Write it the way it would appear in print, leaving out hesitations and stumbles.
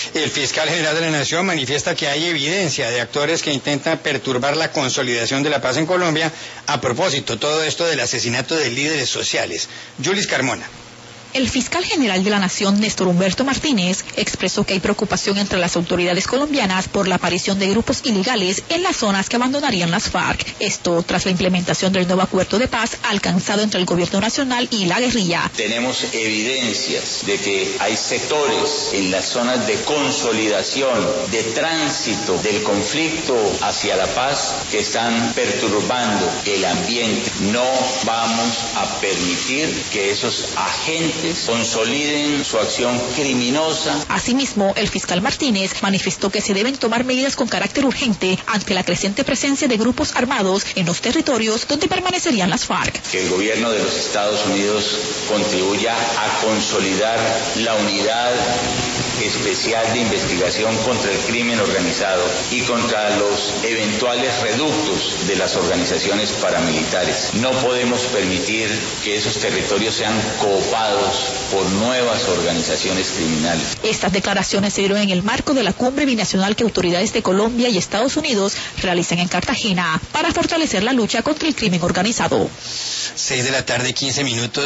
El fiscal general de la Nación manifiesta que hay evidencia de actores que intentan perturbar la consolidación de la paz en Colombia. A propósito, todo esto del asesinato de líderes sociales. Yulis Carmona. El fiscal general de la Nación, Néstor Humberto Martínez, expresó que hay preocupación entre las autoridades colombianas por la aparición de grupos ilegales en las zonas que abandonarían las FARC. Esto tras la implementación del nuevo acuerdo de paz alcanzado entre el gobierno nacional y la guerrilla. Tenemos evidencias de que hay sectores en las zonas de consolidación, de tránsito del conflicto hacia la paz que están perturbando el ambiente. No vamos a permitir que esos agentes consoliden su acción criminosa. Asimismo, el fiscal Martínez manifestó que se deben tomar medidas con carácter urgente ante la creciente presencia de grupos armados en los territorios donde permanecerían las FARC. Que el gobierno de los Estados Unidos contribuya a consolidar la unidad especial de investigación contra el crimen organizado y contra los eventuales reductos de las organizaciones paramilitares. No podemos permitir que esos territorios sean copados por nuevas organizaciones criminales. Estas declaraciones se dieron en el marco de la cumbre binacional que autoridades de Colombia y Estados Unidos realizan en Cartagena para fortalecer la lucha contra el crimen organizado. 6 de la tarde, 15 minutos.